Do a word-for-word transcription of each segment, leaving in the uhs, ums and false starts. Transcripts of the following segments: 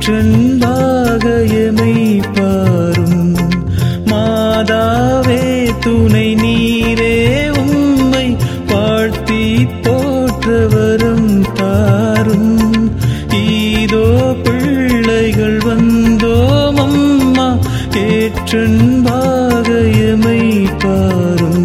ஏற்றன்பாக எமை பாரும். மாதாவே துணை நீரே உம்மை வாழ்த்தி போற்ற வரம் தாரும். ஈதோ பிள்ளைகள் வந்தோம் அம்மா ஏற்றன்பாக எமை பாரும்.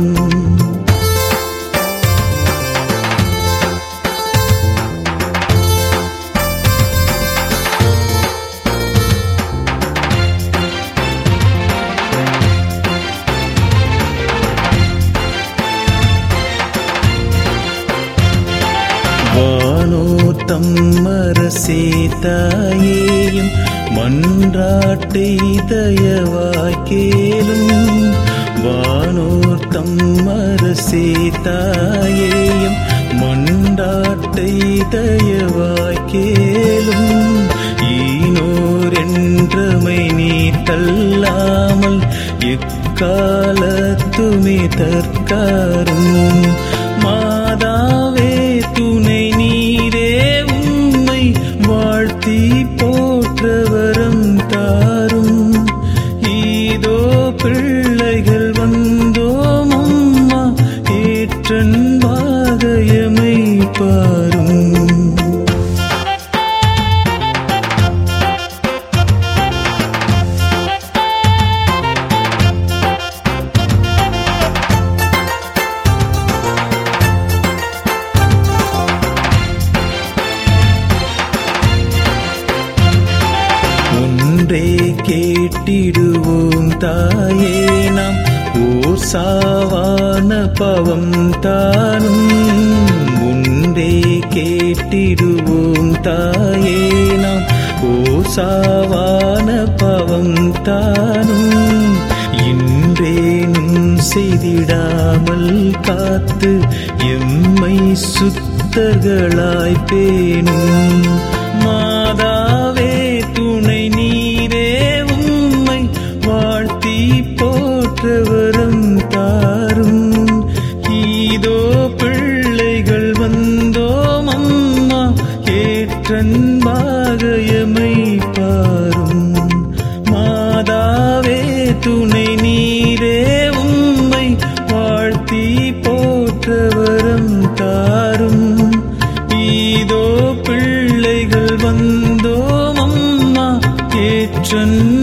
வானோ தம்மரசே தாயேயும் மன்றாட்டை தயவாய் கேளும். வானோர் தம்மரசே தாயேயும் மன்றாட்டை தயவாய் கேளும். ஈனோர் என்றமை நீ தள்ளாமல் எக்காலத்துமே தற்காரும். மாதாவே துணை நீரே உம்மை வாழ்த்தி போற்ற வரம் தாரும். ஈதோ பிள்ளைகள் வந்தோம் அம்மா ஏற்றன்பாக எமை பாரும். ஒன்றே கேட்டிடுவோம் தாயே நாம் ஓர் சாவான பவம் தானும். ஒன்றே கேட்டிடுவோம் தாயே நாம் ஓர் சாவான பவம் தானும். இன்றேனும் செய்திடாமல் காத்து எம்மை சுத்தர்களாய் பேணும். மாதாவே துணை நீரே உம்மை வாழ்த்தி போற்ற வரம் தாரும். ஈதோ பிள்ளைகள் வந்தோம் அம்மா ஏற்றன்பாக எமை பாரும். மாதாவே துணை நீரே உம்மை வாழ்த்தி போற்ற வரம் தாரும். ஈதோ பிள்ளைகள் வந்தோம் அம்மா ஏற்றன்